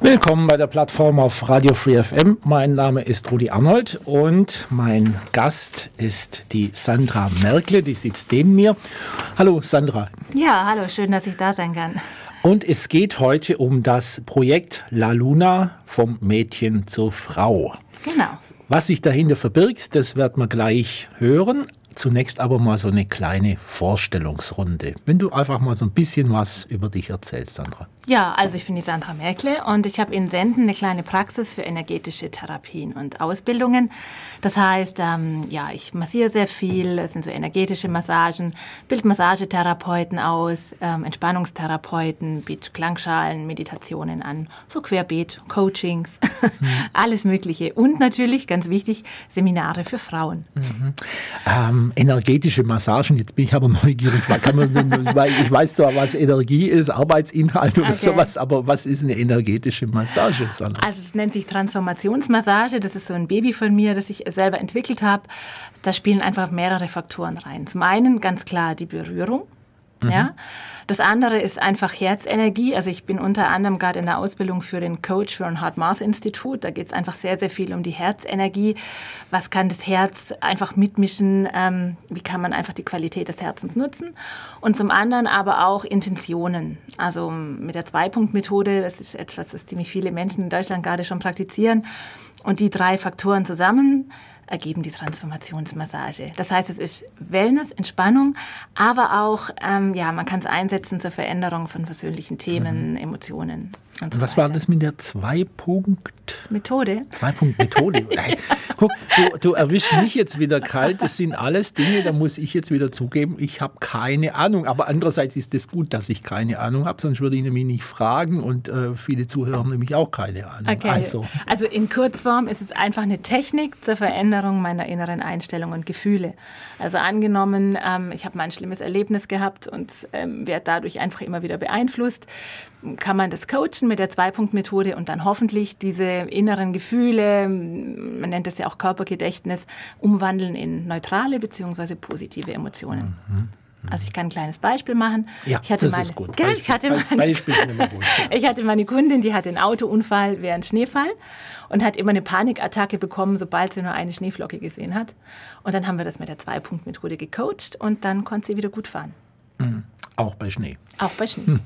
Willkommen bei der Plattform auf Radio Free FM. Mein Name ist Rudi Arnold und mein Gast ist die Sandra Merkle, die sitzt neben mir. Hallo Sandra. Ja, hallo, schön, dass ich da sein kann. Und es geht heute um das Projekt La Luna vom Mädchen zur Frau. Genau. Was sich dahinter verbirgt, das werden wir gleich hören. Zunächst aber mal so eine kleine Vorstellungsrunde. Wenn du einfach mal so ein bisschen was über dich erzählst, Sandra. Ja, also ich bin die Sandra Merkle und ich habe in Senden eine kleine Praxis für energetische Therapien und Ausbildungen. Das heißt, ich massiere sehr viel, es sind so energetische Massagen, bilde Massagetherapeuten aus, Entspannungstherapeuten, biete Klangschalen, Meditationen an, so querbeet, Coachings, alles Mögliche. Und natürlich, ganz wichtig, Seminare für Frauen. Energetische Massagen, jetzt bin ich aber neugierig. Weil ich weiß zwar, was Energie ist, Arbeitsinhalt oder sowas, aber was ist eine energetische Massage, Sandra? Also es nennt sich Transformationsmassage, das ist so ein Baby von mir, das ich selber entwickelt habe. Da spielen einfach mehrere Faktoren rein. Zum einen ganz klar die Berührung. Ja. Das andere ist einfach Herzenergie. Also ich bin unter anderem gerade in der Ausbildung für den Coach für ein Heart-Mouth-Institut. Da geht es einfach sehr, sehr viel um die Herzenergie. Was kann das Herz einfach mitmischen? Wie kann man einfach die Qualität des Herzens nutzen? Und zum anderen aber auch Intentionen. Also mit der Zwei-Punkt-Methode, das ist etwas, was ziemlich viele Menschen in Deutschland gerade schon praktizieren. Und die 3 Faktoren zusammen ergeben die Transformationsmassage. Das heißt, es ist Wellness, Entspannung, aber auch, man kann es einsetzen zur Veränderung von persönlichen Themen, Emotionen und so was weiter. war das mit der 2-Punkt-Methode? 2-Punkt-Methode. Guck, du erwischst mich jetzt wieder kalt. Das sind alles Dinge, da muss ich jetzt wieder zugeben, ich habe keine Ahnung. Aber andererseits ist es gut, dass ich keine Ahnung habe, sonst würde ich nämlich nicht fragen und viele Zuhörer haben nämlich auch keine Ahnung. Okay. Also in Kurzform ist es einfach eine Technik zur Veränderung meiner inneren Einstellung und Gefühle. Also angenommen, ich habe mal ein schlimmes Erlebnis gehabt und werde dadurch einfach immer wieder beeinflusst, kann man das coachen mit der 2-Punkt-Methode und dann hoffentlich diese inneren Gefühle, man nennt das ja auch Körpergedächtnis, umwandeln in neutrale bzw. positive Emotionen. Also ich kann ein kleines Beispiel machen. Ja, das ist gut. Beispiel sind immer gut. Ich hatte meine Kundin, die hatte einen Autounfall während Schneefall und hat immer eine Panikattacke bekommen, sobald sie nur eine Schneeflocke gesehen hat. Und dann haben wir das mit der 2-Punkt-Methode gecoacht und dann konnte sie wieder gut fahren. Auch bei Schnee. Auch bei Schnee.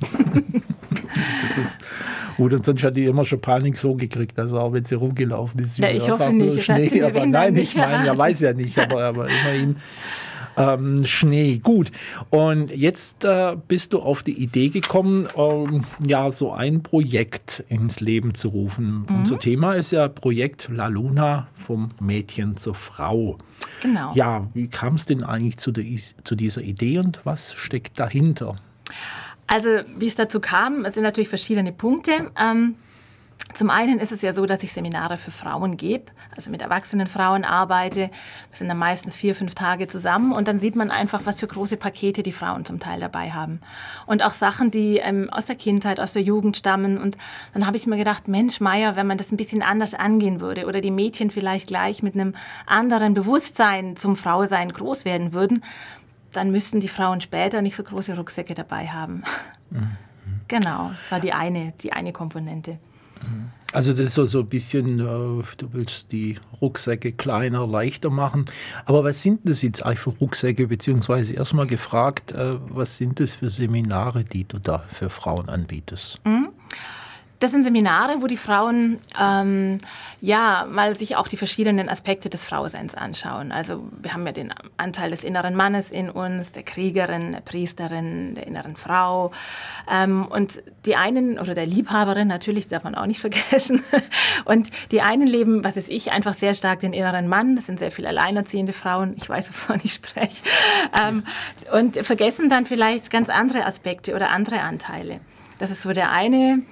Das ist gut, und sonst hat die immer schon Panik so gekriegt, also auch wenn sie rumgelaufen ist. Ja, ich hoffe nicht. Schnee, aber nein, ich meine, er weiß ja nicht, aber immerhin Schnee. Gut, und jetzt bist du auf die Idee gekommen, so ein Projekt ins Leben zu rufen. Unser Thema ist ja Projekt La Luna vom Mädchen zur Frau. Genau. Ja, wie kam es denn eigentlich zu dieser Idee und was steckt dahinter? Also wie es dazu kam, es sind natürlich verschiedene Punkte. Zum einen ist es ja so, dass ich Seminare für Frauen gebe, also mit erwachsenen Frauen arbeite. Wir sind dann meistens 4-5 Tage zusammen und dann sieht man einfach, was für große Pakete die Frauen zum Teil dabei haben. Und auch Sachen, die aus der Kindheit, aus der Jugend stammen. Und dann habe ich mir gedacht, Mensch, Meier, wenn man das ein bisschen anders angehen würde oder die Mädchen vielleicht gleich mit einem anderen Bewusstsein zum Frausein groß werden würden, dann müssten die Frauen später nicht so große Rucksäcke dabei haben. Genau, das war die eine Komponente. Also das ist so ein bisschen, du willst die Rucksäcke kleiner, leichter machen. Aber was sind das jetzt eigentlich für Rucksäcke? Beziehungsweise erstmal gefragt, was sind das für Seminare, die du da für Frauen anbietest? Das sind Seminare, wo die Frauen mal sich auch die verschiedenen Aspekte des Frauseins anschauen. Also wir haben ja den Anteil des inneren Mannes in uns, der Kriegerin, der Priesterin, der inneren Frau. Und die einen, oder der Liebhaberin natürlich, darf man auch nicht vergessen. Und die einen leben, was weiß ich, einfach sehr stark den inneren Mann. Das sind sehr viele alleinerziehende Frauen. Ich weiß, wovon ich spreche. Und vergessen dann vielleicht ganz andere Aspekte oder andere Anteile. Das ist so der eine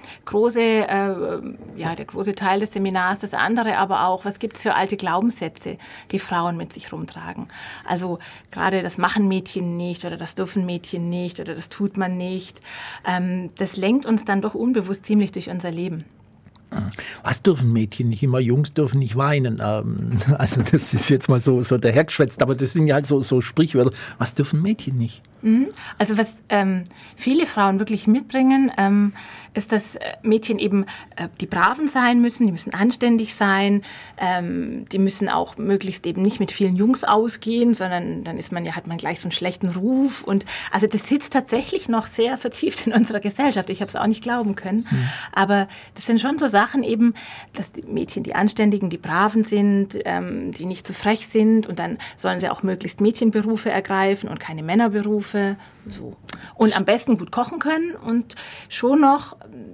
der große Teil des Seminars. Das andere aber auch, was gibt es für alte Glaubenssätze, die Frauen mit sich rumtragen. Also gerade das machen Mädchen nicht oder das dürfen Mädchen nicht oder das tut man nicht. Das lenkt uns dann doch unbewusst ziemlich durch unser Leben. Was dürfen Mädchen nicht? Immer Jungs dürfen nicht weinen. Also das ist jetzt mal so dahergeschwätzt, aber das sind ja halt so Sprichwörter. Was dürfen Mädchen nicht? Also was viele Frauen wirklich mitbringen, ist, dass Mädchen eben die Braven sein müssen, die müssen anständig sein, die müssen auch möglichst eben nicht mit vielen Jungs ausgehen, sondern dann hat man gleich so einen schlechten Ruf. Und also das sitzt tatsächlich noch sehr vertieft in unserer Gesellschaft. Ich habe es auch nicht glauben können. Aber das sind schon so Sachen eben, dass die Mädchen die Anständigen, die Braven sind, die nicht zu frech sind, und dann sollen sie auch möglichst Mädchenberufe ergreifen und keine Männerberufe. So. Und am besten gut kochen können und schon noch,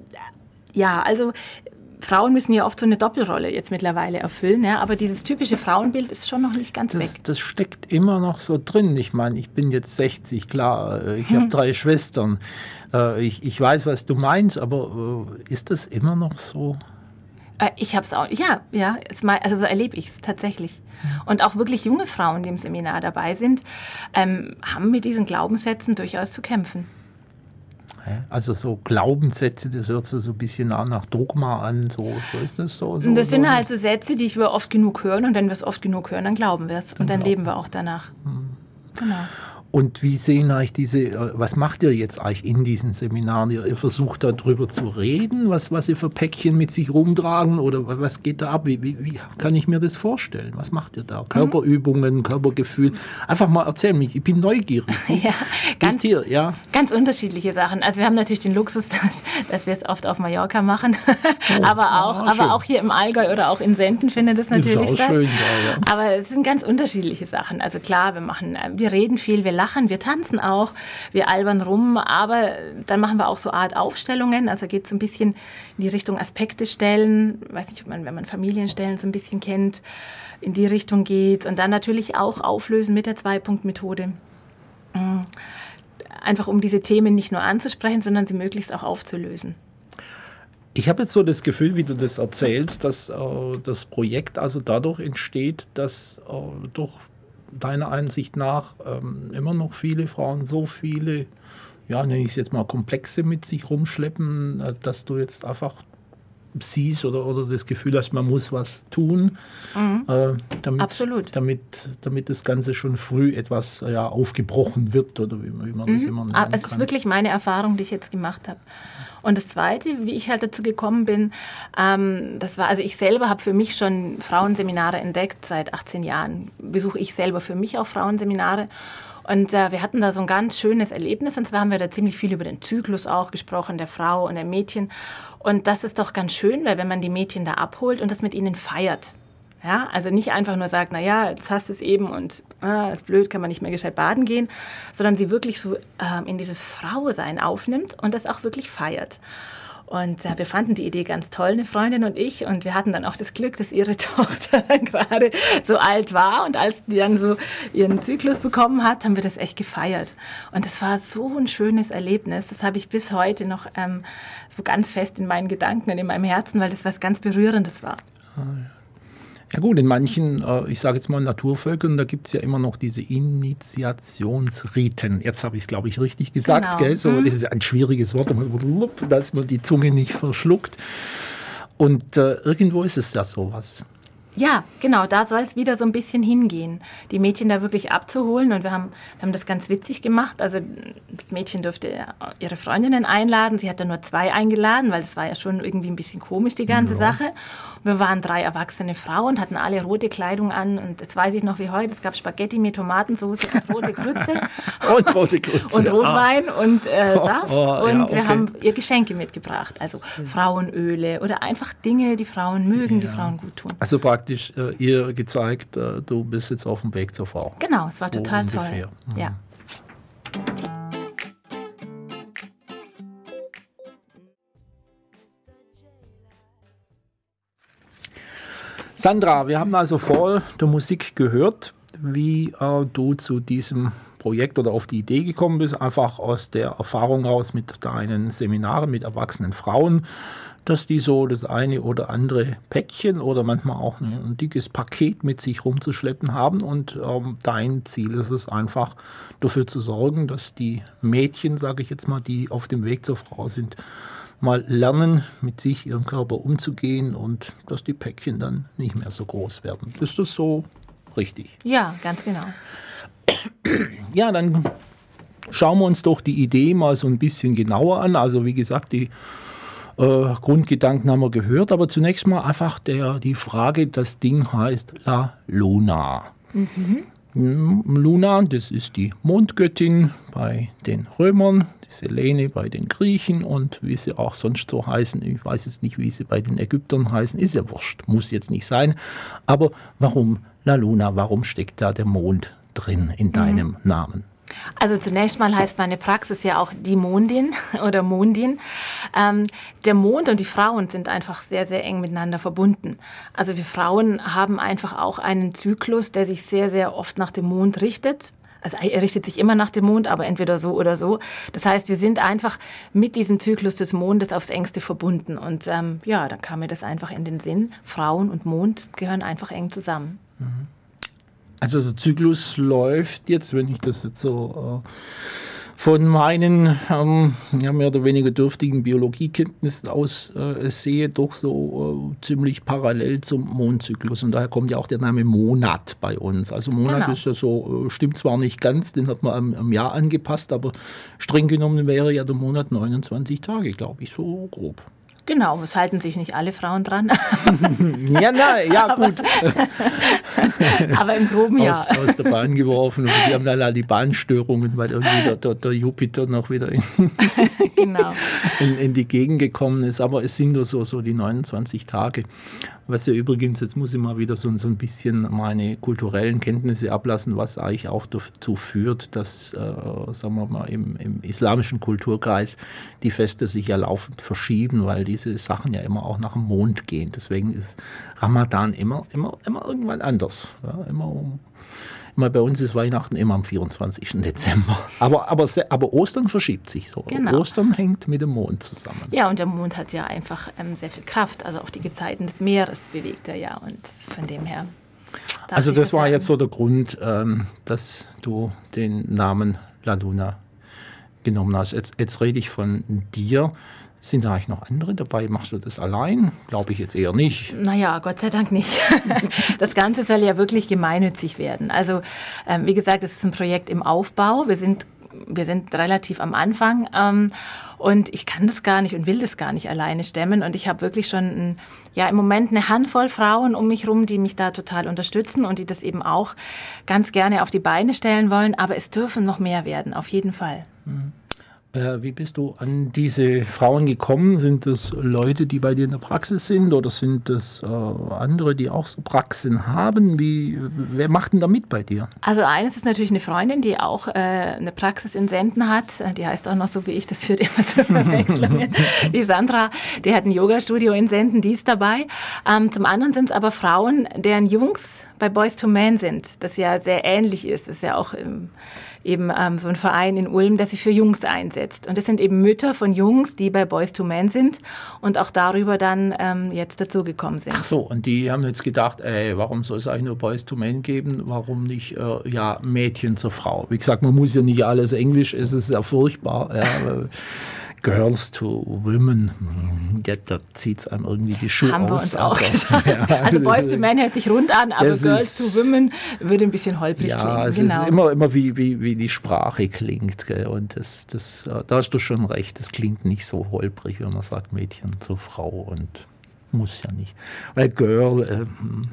also Frauen müssen ja oft so eine Doppelrolle jetzt mittlerweile erfüllen, ja, aber dieses typische Frauenbild ist schon noch nicht ganz weg. Das steckt immer noch so drin. Ich meine, ich bin jetzt 60, klar, ich habe 3 Schwestern. Ich weiß, was du meinst, aber ist das immer noch so? Ich habe es auch, also so erlebe ich es tatsächlich. Und auch wirklich junge Frauen, die im Seminar dabei sind, haben mit diesen Glaubenssätzen durchaus zu kämpfen. Also so Glaubenssätze, das hört so ein bisschen nach Dogma an, so ist das so? Das sind halt so Sätze, die wir oft genug hören, und wenn wir es oft genug hören, dann glauben wir es und dann leben wir auch danach. Genau. Und wie sehen eigentlich was macht ihr jetzt eigentlich in diesen Seminaren? Ihr versucht darüber zu reden, was sie für Päckchen mit sich rumtragen, oder was geht da ab? Wie kann ich mir das vorstellen? Was macht ihr da? Körperübungen, Körpergefühl? Einfach mal erzählen mich, ich bin neugierig. Ganz unterschiedliche Sachen. Also wir haben natürlich den Luxus, dass wir es oft auf Mallorca machen, aber auch hier im Allgäu oder auch in Senden findet es natürlich statt. Schön da, ja. Aber es sind ganz unterschiedliche Sachen. Also klar, wir reden viel, wir lachen, wir tanzen auch, wir albern rum, aber dann machen wir auch so Art Aufstellungen, also geht es so ein bisschen in die Richtung Aspekte stellen, weiß nicht, wenn man Familienstellen so ein bisschen kennt, in die Richtung geht, und dann natürlich auch auflösen mit der 2-Punkt-Methode. Einfach um diese Themen nicht nur anzusprechen, sondern sie möglichst auch aufzulösen. Ich habe jetzt so das Gefühl, wie du das erzählst, dass das Projekt also dadurch entsteht, dass durch deiner Ansicht nach immer noch viele Frauen so viele, nenne ich es jetzt mal, Komplexe mit sich rumschleppen, dass du jetzt einfach siehst oder das Gefühl hast, man muss was tun, damit das Ganze schon früh etwas aufgebrochen wird, oder wie man das immer nennen kann. Es ist wirklich meine Erfahrung, die ich jetzt gemacht habe. Und das Zweite, wie ich halt dazu gekommen bin, ich selber habe für mich schon Frauenseminare entdeckt. Seit 18 Jahren besuche ich selber für mich auch Frauenseminare. Und wir hatten da so ein ganz schönes Erlebnis. Und zwar haben wir da ziemlich viel über den Zyklus auch gesprochen, der Frau und der Mädchen. Und das ist doch ganz schön, weil wenn man die Mädchen da abholt und das mit ihnen feiert. Ja, also nicht einfach nur sagt, jetzt hast du es eben und ist blöd, kann man nicht mehr gescheit baden gehen, sondern sie wirklich so in dieses Frausein aufnimmt und das auch wirklich feiert. Und wir fanden die Idee ganz toll, eine Freundin und ich. Und wir hatten dann auch das Glück, dass ihre Tochter dann gerade so alt war. Und als die dann so ihren Zyklus bekommen hat, haben wir das echt gefeiert. Und das war so ein schönes Erlebnis. Das habe ich bis heute noch so ganz fest in meinen Gedanken und in meinem Herzen, weil das was ganz Berührendes war. Ja gut, in manchen, ich sage jetzt mal Naturvölkern, da gibt es ja immer noch diese Initiationsriten. Jetzt habe ich es, glaube ich, richtig gesagt. Genau. Gell? So, das ist ein schwieriges Wort, dass man die Zunge nicht verschluckt. Und irgendwo ist es da sowas. Ja, genau, da soll es wieder so ein bisschen hingehen, die Mädchen da wirklich abzuholen. Und wir haben das ganz witzig gemacht. Also das Mädchen durfte ihre Freundinnen einladen. Sie hat dann nur 2 eingeladen, weil das war ja schon irgendwie ein bisschen komisch, die ganze Sache. Und wir waren 3 erwachsene Frauen, hatten alle rote Kleidung an. Und das weiß ich noch wie heute. Es gab Spaghetti mit Tomatensauce und rote Grütze. Und rote Grütze. Und Rotwein und Saft. Wir haben ihr Geschenke mitgebracht. Also Frauenöle oder einfach Dinge, die Frauen mögen, die Frauen gut tun. Also praktisch ihr gezeigt, du bist jetzt auf dem Weg zur Frau. Genau, es war so total ungefähr. Toll. Ja. Sandra, wir haben also vor der Musik gehört, wie du zu diesem Projekt oder auf die Idee gekommen bist, einfach aus der Erfahrung raus mit deinen Seminaren mit erwachsenen Frauen, dass die so das eine oder andere Päckchen oder manchmal auch ein dickes Paket mit sich rumzuschleppen haben und dein Ziel ist es einfach, dafür zu sorgen, dass die Mädchen, sage ich jetzt mal, die auf dem Weg zur Frau sind, mal lernen, mit sich, ihrem Körper umzugehen und dass die Päckchen dann nicht mehr so groß werden. Ist das so richtig? Ja, ganz genau. Ja, dann schauen wir uns doch die Idee mal so ein bisschen genauer an. Also wie gesagt, die Grundgedanken haben wir gehört, aber zunächst mal einfach die Frage, das Ding heißt La Luna. Luna, das ist die Mondgöttin bei den Römern, die Selene bei den Griechen und wie sie auch sonst so heißen. Ich weiß jetzt nicht, wie sie bei den Ägyptern heißen, ist ja wurscht, muss jetzt nicht sein. Aber warum La Luna, warum steckt da der Mond drin in deinem Namen? Also zunächst mal heißt meine Praxis ja auch die Mondin oder Mondin. Der Mond und die Frauen sind einfach sehr, sehr eng miteinander verbunden. Also wir Frauen haben einfach auch einen Zyklus, der sich sehr, sehr oft nach dem Mond richtet. Also er richtet sich immer nach dem Mond, aber entweder so oder so. Das heißt, wir sind einfach mit diesem Zyklus des Mondes aufs Engste verbunden. Und dann kam mir das einfach in den Sinn. Frauen und Mond gehören einfach eng zusammen. Also der Zyklus läuft jetzt, wenn ich das jetzt so von meinen mehr oder weniger dürftigen Biologiekenntnissen aus sehe, doch so ziemlich parallel zum Mondzyklus. Und daher kommt ja auch der Name Monat bei uns. Also Monat ist ja so, stimmt zwar nicht ganz, den hat man am Jahr angepasst, aber streng genommen wäre ja der Monat 29 Tage, glaube ich, so grob. Genau, es halten sich nicht alle Frauen dran. Ja, gut. Aber im groben ja. Aus der Bahn geworfen und die haben dann die Bahnstörungen, weil irgendwie der Jupiter noch wieder in die Gegend gekommen ist. Aber es sind nur so die 29 Tage. Was ja übrigens, jetzt muss ich mal wieder so ein bisschen meine kulturellen Kenntnisse ablassen, was eigentlich auch dazu führt, dass, sagen wir mal, im islamischen Kulturkreis die Feste sich ja laufend verschieben, weil diese Sachen ja immer auch nach dem Mond gehen. Deswegen ist Ramadan immer irgendwann anders. Ja, immer bei uns ist Weihnachten immer am 24. Dezember. Aber Ostern verschiebt sich so. Genau. Ostern hängt mit dem Mond zusammen. Ja, und der Mond hat ja einfach sehr viel Kraft. Also auch die Gezeiten des Meeres bewegt er ja. Und von dem her. Also das war jetzt so der Grund, dass du den Namen La Luna genommen hast. Jetzt rede ich von dir. Sind da eigentlich noch andere dabei? Machst du das allein? Glaube ich jetzt eher nicht. Naja, Gott sei Dank nicht. Das Ganze soll ja wirklich gemeinnützig werden. Also wie gesagt, es ist ein Projekt im Aufbau. Wir sind relativ am Anfang und ich kann das gar nicht und will das gar nicht alleine stemmen. Und ich habe wirklich schon im Moment eine Handvoll Frauen um mich rum, die mich da total unterstützen und die das eben auch ganz gerne auf die Beine stellen wollen. Aber es dürfen noch mehr werden, auf jeden Fall. Wie bist du an diese Frauen gekommen? Sind das Leute, die bei dir in der Praxis sind oder sind das andere, die auch so Praxen haben? Wer macht denn da mit bei dir? Also eines ist natürlich eine Freundin, die auch eine Praxis in Senden hat. Die heißt auch noch so wie ich, das führt immer zu Verwechslungen. Die Sandra, die hat ein Yoga-Studio in Senden, die ist dabei. Zum anderen sind es aber Frauen, deren Jungs bei Boys to Men sind, das ja sehr ähnlich ist. Das ist ja auch eben so ein Verein in Ulm, der sich für Jungs einsetzt. Und das sind eben Mütter von Jungs, die bei Boys to Men sind und auch darüber dann jetzt dazugekommen sind. Ach so, und die haben jetzt gedacht, warum soll es eigentlich nur Boys to Men geben? Warum nicht Mädchen zur Frau? Wie gesagt, man muss ja nicht alles Englisch, es ist ja furchtbar. Ja, Girls to Women, ja, da zieht es einem irgendwie die Schuhe haben aus. Wir uns auch gedacht. Also Boys to Men hört sich rund an, aber Girls to Women würde ein bisschen holprig klingen. Ja, es ist immer wie die Sprache klingt. Gell? Und da hast du schon recht, es klingt nicht so holprig, wenn man sagt Mädchen zur Frau und muss ja nicht. Weil Girl,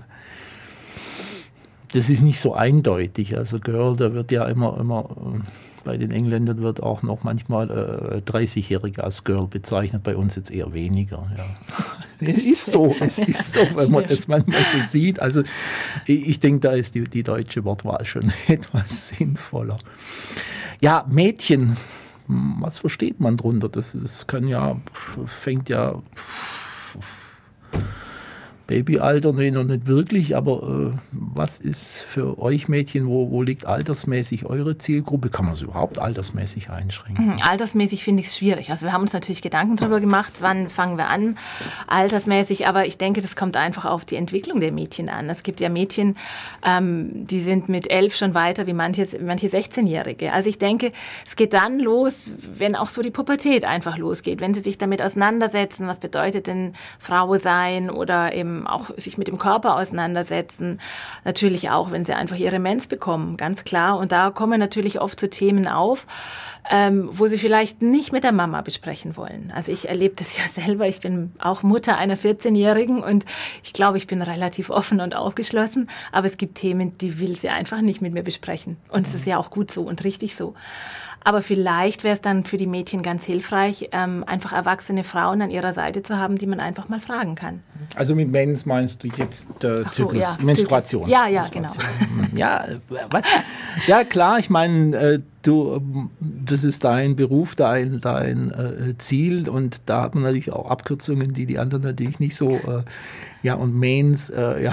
das ist nicht so eindeutig. Also Girl, da wird ja immer bei den Engländern wird auch noch manchmal 30-Jährige als Girl bezeichnet, bei uns jetzt eher weniger. Ja. Es ist so, wenn man das manchmal so sieht. Also ich denke, da ist die deutsche Wortwahl schon etwas sinnvoller. Ja, Mädchen, was versteht man drunter? Das fängt ja Babyalter, nee, noch nicht wirklich, aber was ist für euch Mädchen, wo liegt altersmäßig eure Zielgruppe? Kann man es überhaupt altersmäßig einschränken? Altersmäßig finde ich es schwierig. Also wir haben uns natürlich Gedanken darüber gemacht, wann fangen wir an, altersmäßig, aber ich denke, das kommt einfach auf die Entwicklung der Mädchen an. Es gibt ja Mädchen, die sind mit 11 schon weiter wie manche 16-Jährige. Also ich denke, es geht dann los, wenn auch so die Pubertät einfach losgeht, wenn sie sich damit auseinandersetzen, was bedeutet denn Frau sein oder eben auch sich mit dem Körper auseinandersetzen. Natürlich auch, wenn sie einfach ihre Mens bekommen, ganz klar. Und da kommen natürlich oft so Themen auf, wo sie vielleicht nicht mit der Mama besprechen wollen. Also ich erlebe das ja selber. Ich bin auch Mutter einer 14-Jährigen und ich glaube, ich bin relativ offen und aufgeschlossen. Aber es gibt Themen, die will sie einfach nicht mit mir besprechen. Und es ist ja auch gut so und richtig so. Aber vielleicht wäre es dann für die Mädchen ganz hilfreich, einfach erwachsene Frauen an ihrer Seite zu haben, die man einfach mal fragen kann. Also mit Mens meinst du jetzt Zyklus, ja, Menstruation? Ja, Menstruation. Genau. Ja, was? Ja, klar, ich meine, das ist dein Beruf, dein Ziel und da hat man natürlich auch Abkürzungen, die anderen natürlich nicht so... Ja, und Mains,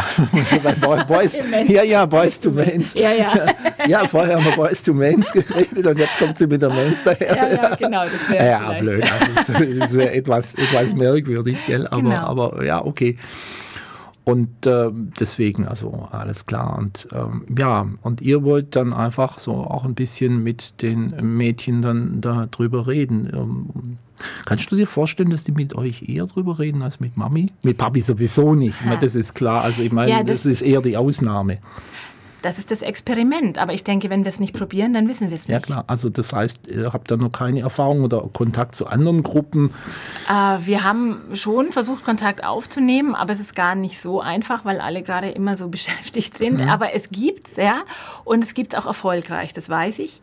Boys, Boys to Mains. Ja, vorher haben wir Boys to Mains geredet und jetzt kommt sie mit der Mains daher. Ja, genau, das wäre ja blöd, also das wäre etwas merkwürdig, gell? Aber ja, okay. Und deswegen, also alles klar. Und und ihr wollt dann einfach so auch ein bisschen mit den Mädchen dann darüber reden. Kannst du dir vorstellen, dass die mit euch eher drüber reden als mit Mami? Mit Papi sowieso nicht, ich meine, das ist klar. Also ich meine, das ist eher die Ausnahme. Das ist das Experiment, aber ich denke, wenn wir es nicht probieren, dann wissen wir es nicht. Ja klar, also das heißt, ihr habt da noch keine Erfahrung oder Kontakt zu anderen Gruppen? Wir haben schon versucht, Kontakt aufzunehmen, aber es ist gar nicht so einfach, weil alle gerade immer so beschäftigt sind. Aber es gibt's, ja, und es gibt's auch erfolgreich, das weiß ich.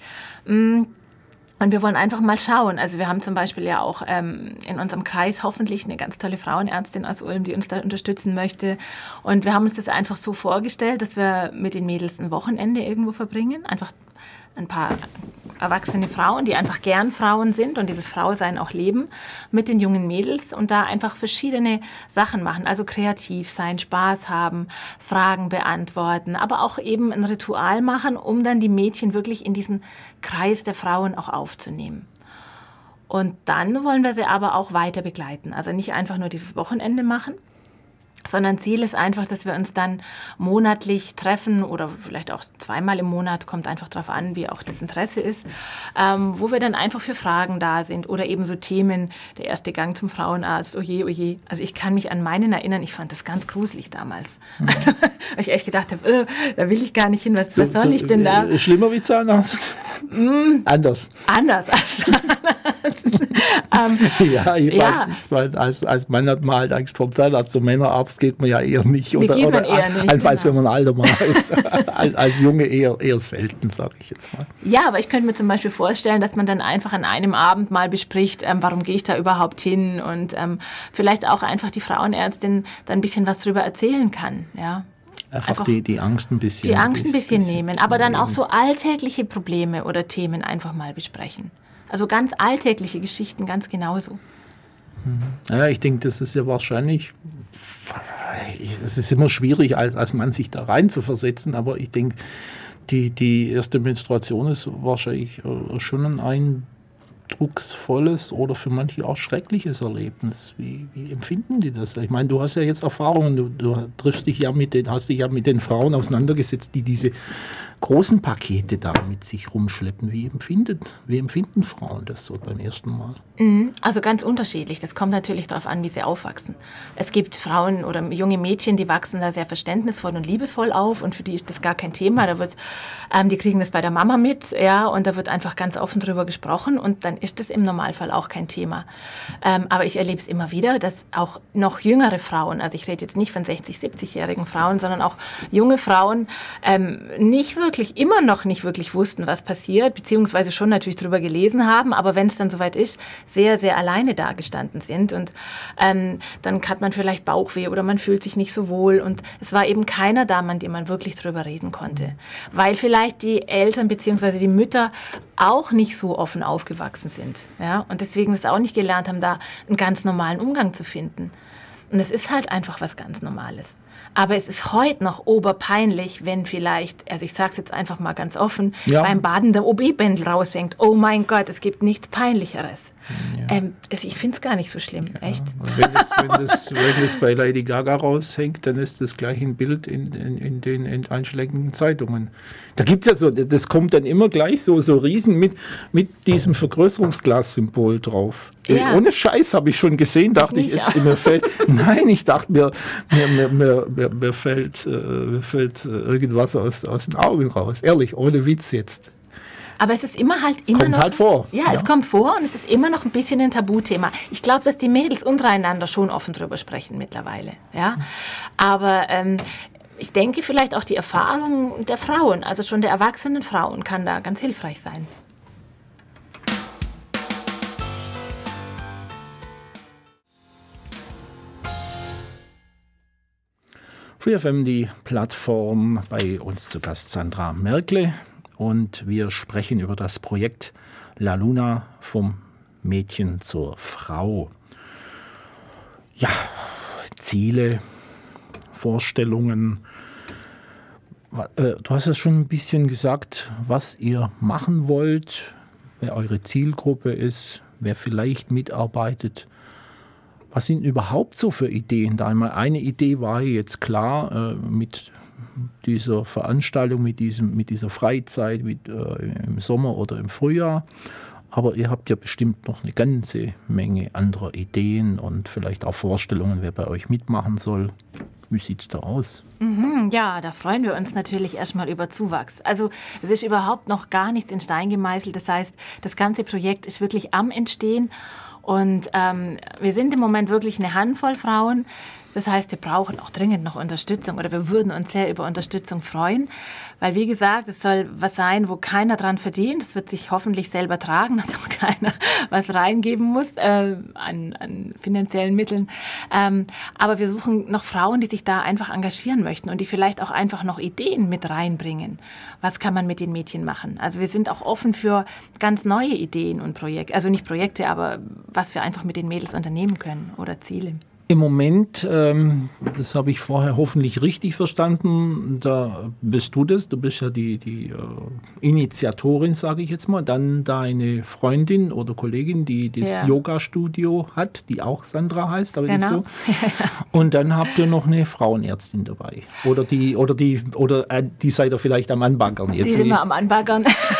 Und wir wollen einfach mal schauen. Also wir haben zum Beispiel ja auch in unserem Kreis hoffentlich eine ganz tolle Frauenärztin aus Ulm, die uns da unterstützen möchte. Und wir haben uns das einfach so vorgestellt, dass wir mit den Mädels ein Wochenende irgendwo verbringen. Einfach ein paar erwachsene Frauen, die einfach gern Frauen sind und dieses Frausein auch leben, mit den jungen Mädels und da einfach verschiedene Sachen machen. Also kreativ sein, Spaß haben, Fragen beantworten, aber auch eben ein Ritual machen, um dann die Mädchen wirklich in diesen Kreis der Frauen auch aufzunehmen. Und dann wollen wir sie aber auch weiter begleiten. Also nicht einfach nur dieses Wochenende machen, sondern Ziel ist einfach, dass wir uns dann monatlich treffen oder vielleicht auch zweimal im Monat, kommt einfach darauf an, wie auch das Interesse ist, wo wir dann einfach für Fragen da sind oder eben so Themen, der erste Gang zum Frauenarzt, oje, oje. Also ich kann mich an meinen erinnern, ich fand das ganz gruselig damals. Also, weil ich echt gedacht habe, da will ich gar nicht hin, was soll ich denn da? Schlimmer wie Zahnarzt? Anders. Anders als Zahnarzt. Ich meine, als Mann hat man halt Angst vom Zahnarzt, zum Männerarzt geht man ja eher nicht. Oder nicht. Allenfalls, wenn man ein alter Mann ist. Als Junge eher selten, sage ich jetzt mal. Ja, aber ich könnte mir zum Beispiel vorstellen, dass man dann einfach an einem Abend mal bespricht, warum gehe ich da überhaupt hin und vielleicht auch einfach die Frauenärztin da ein bisschen was drüber erzählen kann, ja. Einfach die Angst ein bisschen. Die Angst ein bisschen nehmen, aber dann auch so alltägliche Probleme oder Themen einfach mal besprechen. Also ganz alltägliche Geschichten, ganz genauso. Ja, ich denke, das ist ja wahrscheinlich, es ist immer schwierig, als Mann sich da rein zu versetzen, aber ich denke, die erste Menstruation ist wahrscheinlich schon ein eindrucksvolles oder für manche auch schreckliches Erlebnis. Wie empfinden die das? Ich meine, du hast ja jetzt Erfahrungen, du triffst dich hast dich ja mit den Frauen auseinandergesetzt, die diese großen Pakete da mit sich rumschleppen. Wie empfinden Frauen das so beim ersten Mal? Also ganz unterschiedlich. Das kommt natürlich darauf an, wie sie aufwachsen. Es gibt Frauen oder junge Mädchen, die wachsen da sehr verständnisvoll und liebesvoll auf und für die ist das gar kein Thema. Die kriegen das bei der Mama mit, ja, und da wird einfach ganz offen drüber gesprochen und dann ist das im Normalfall auch kein Thema. Aber ich erlebe es immer wieder, dass auch noch jüngere Frauen, also ich rede jetzt nicht von 60-, 70-jährigen Frauen, sondern auch junge Frauen immer noch nicht wirklich wussten, was passiert, beziehungsweise schon natürlich drüber gelesen haben, aber wenn es dann soweit ist, sehr, sehr alleine dagestanden sind und dann hat man vielleicht Bauchweh oder man fühlt sich nicht so wohl und es war eben keiner da, mit dem man wirklich drüber reden konnte, weil vielleicht die Eltern beziehungsweise die Mütter auch nicht so offen aufgewachsen sind, ja, und deswegen das auch nicht gelernt haben, da einen ganz normalen Umgang zu finden. Und es ist halt einfach was ganz Normales. Aber es ist heute noch oberpeinlich, wenn vielleicht, also ich sage es jetzt einfach mal ganz offen, beim Baden der OB-Bändel raushängt. Oh mein Gott, es gibt nichts Peinlicheres. Ja. Ich finde es gar nicht so schlimm, echt. Wenn das bei Lady Gaga raushängt, dann ist das gleich ein Bild in den einschlägigen Zeitungen. Da gibt es ja so, das kommt dann immer gleich so riesen mit diesem Vergrößerungsglas-Symbol drauf. Ja. Ohne Scheiß habe ich schon gesehen, dachte ich jetzt mir fällt. Nein, ich dachte mir fällt irgendwas aus den Augen raus. Ehrlich, ohne Witz jetzt. Aber es ist immer halt immer kommt noch... halt vor. Ja, es kommt vor und es ist immer noch ein bisschen ein Tabuthema. Ich glaube, dass die Mädels untereinander schon offen drüber sprechen mittlerweile. Ja? Aber ich denke vielleicht auch die Erfahrung der Frauen, also schon der erwachsenen Frauen, kann da ganz hilfreich sein. FreeFM, die Plattform, bei uns zu Gast Sandra Merkle. Und wir sprechen über das Projekt La Luna vom Mädchen zur Frau. Ja, Ziele, Vorstellungen. Du hast es schon ein bisschen gesagt, was ihr machen wollt, wer eure Zielgruppe ist, wer vielleicht mitarbeitet. Was sind überhaupt so für Ideen da? Eine Idee war jetzt klar mit dieser Veranstaltung, mit dieser Freizeit im Sommer oder im Frühjahr. Aber ihr habt ja bestimmt noch eine ganze Menge anderer Ideen und vielleicht auch Vorstellungen, wer bei euch mitmachen soll. Wie sieht es da aus? Ja, da freuen wir uns natürlich erstmal über Zuwachs. Also es ist überhaupt noch gar nichts in Stein gemeißelt. Das heißt, das ganze Projekt ist wirklich am Entstehen. Und wir sind im Moment wirklich eine Handvoll Frauen. Das heißt, wir brauchen auch dringend noch Unterstützung oder wir würden uns sehr über Unterstützung freuen. Weil, wie gesagt, es soll was sein, wo keiner dran verdient. Es wird sich hoffentlich selber tragen, dass auch keiner was reingeben muss an finanziellen Mitteln. Aber wir suchen noch Frauen, die sich da einfach engagieren möchten und die vielleicht auch einfach noch Ideen mit reinbringen. Was kann man mit den Mädchen machen? Also wir sind auch offen für ganz neue Ideen und Projekte. Also nicht Projekte, aber was wir einfach mit den Mädels unternehmen können oder Ziele. Im Moment, das habe ich vorher hoffentlich richtig verstanden, da bist du das, du bist ja die Initiatorin, sage ich jetzt mal, dann deine Freundin oder Kollegin, die das Yoga-Studio hat, die auch Sandra heißt, aber genau. Nicht so. Und dann habt ihr noch eine Frauenärztin dabei. Oder die seid ihr vielleicht am Anbaggern jetzt. Die sind wir am Anbaggern.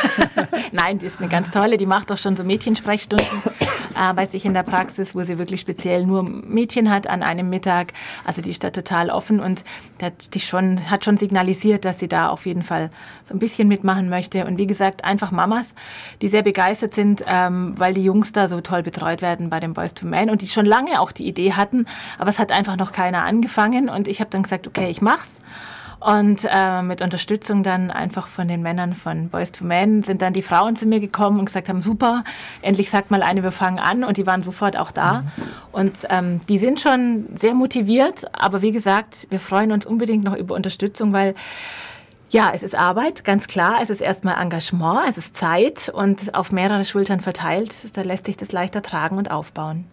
Nein, die ist eine ganz tolle, die macht doch schon so Mädchensprechstunden bei sich in der Praxis, wo sie wirklich speziell nur Mädchen hat an einem Mittag. Also die ist da total offen und hat schon signalisiert, dass sie da auf jeden Fall so ein bisschen mitmachen möchte. Und wie gesagt, einfach Mamas, die sehr begeistert sind, weil die Jungs da so toll betreut werden bei den Boys to Men und die schon lange auch die Idee hatten, aber es hat einfach noch keiner angefangen. Und ich habe dann gesagt, okay, ich mach's. Und mit Unterstützung dann einfach von den Männern von Boys to Men sind dann die Frauen zu mir gekommen und gesagt haben, super, endlich sagt mal eine, wir fangen an. Und die waren sofort auch da. Und die sind schon sehr motiviert. Aber wie gesagt, wir freuen uns unbedingt noch über Unterstützung, weil ja, es ist Arbeit, ganz klar. Es ist erstmal Engagement, es ist Zeit und auf mehrere Schultern verteilt. Da lässt sich das leichter tragen und aufbauen.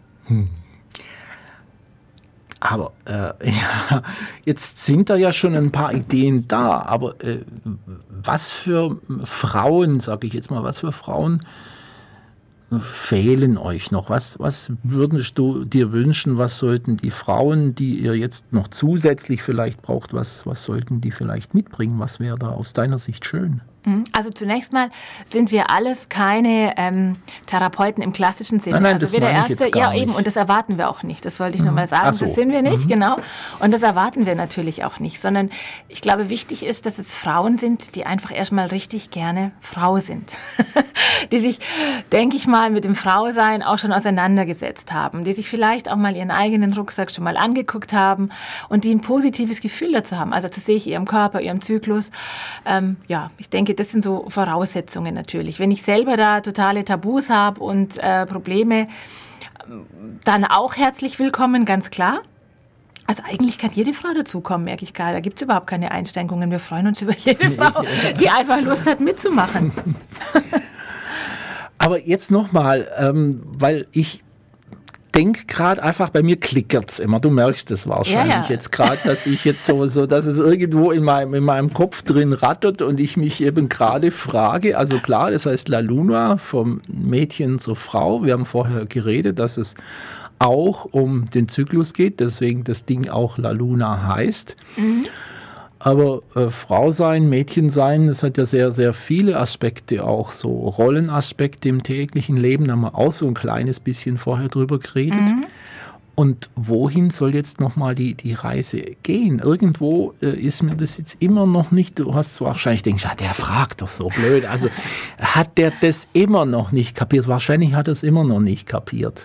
Aber jetzt sind da ja schon ein paar Ideen da, aber was für Frauen, sage ich jetzt mal, was für Frauen fehlen euch noch? Was würdest du dir wünschen, was sollten die Frauen, die ihr jetzt noch zusätzlich vielleicht braucht, was sollten die vielleicht mitbringen? Was wäre da aus deiner Sicht schön? Also zunächst mal sind wir alles keine Therapeuten im klassischen Sinne. Nein, also das meine ich jetzt gar nicht. Und das erwarten wir auch nicht. Das wollte ich nur mal sagen. So. Das sind wir nicht, genau. Und das erwarten wir natürlich auch nicht. Sondern ich glaube, wichtig ist, dass es Frauen sind, die einfach erstmal richtig gerne Frau sind. Die sich, denke ich mal, mit dem Frausein auch schon auseinandergesetzt haben. Die sich vielleicht auch mal ihren eigenen Rucksack schon mal angeguckt haben und die ein positives Gefühl dazu haben. Also zu sich, ihrem Körper, ihrem Zyklus. Ich denke, das sind so Voraussetzungen natürlich. Wenn ich selber da totale Tabus habe und Probleme, dann auch herzlich willkommen, ganz klar. Also eigentlich kann jede Frau dazukommen, merke ich gerade. Da gibt es überhaupt keine Einschränkungen. Wir freuen uns über jede Frau, die einfach Lust hat, mitzumachen. Aber jetzt nochmal, weil ich denke gerade einfach, bei mir klickert es immer. Du merkst es wahrscheinlich jetzt gerade, dass ich jetzt so, dass es irgendwo in meinem Kopf drin rattert und ich mich eben gerade frage, also klar, das heißt La Luna, vom Mädchen zur Frau. Wir haben vorher geredet, dass es auch um den Zyklus geht, deswegen das Ding auch La Luna heißt. Mhm. Aber Frau sein, Mädchen sein, das hat ja sehr, sehr viele Aspekte, auch so Rollenaspekte im täglichen Leben. Da haben wir auch so ein kleines bisschen vorher drüber geredet. Mhm. Und wohin soll jetzt nochmal die Reise gehen? Irgendwo ist mir das jetzt immer noch nicht, du hast wahrscheinlich gedacht, der fragt doch so blöd. Also hat der das immer noch nicht kapiert? Wahrscheinlich hat er es immer noch nicht kapiert.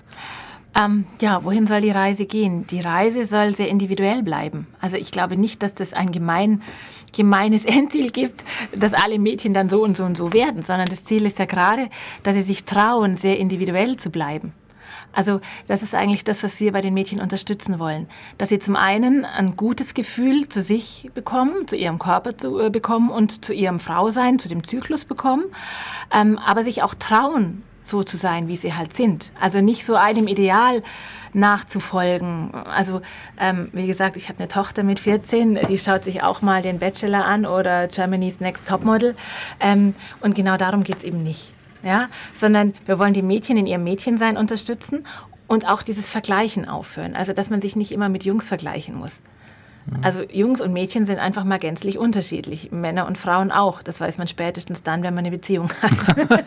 Wohin soll die Reise gehen? Die Reise soll sehr individuell bleiben. Also ich glaube nicht, dass das ein gemeines Endziel gibt, dass alle Mädchen dann so und so und so werden, sondern das Ziel ist ja gerade, dass sie sich trauen, sehr individuell zu bleiben. Also das ist eigentlich das, was wir bei den Mädchen unterstützen wollen. Dass sie zum einen ein gutes Gefühl zu sich bekommen, zu ihrem Körper bekommen und zu ihrem Frausein, zu dem Zyklus bekommen, aber sich auch trauen, so zu sein, wie sie halt sind. Also nicht so einem Ideal nachzufolgen. Also wie gesagt, ich habe eine Tochter mit 14, die schaut sich auch mal den Bachelor an oder Germany's Next Topmodel. Und genau darum geht's eben nicht. Ja? Sondern wir wollen die Mädchen in ihrem Mädchensein unterstützen und auch dieses Vergleichen aufhören. Also dass man sich nicht immer mit Jungs vergleichen muss. Also Jungs und Mädchen sind einfach mal gänzlich unterschiedlich. Männer und Frauen auch. Das weiß man spätestens dann, wenn man eine Beziehung hat.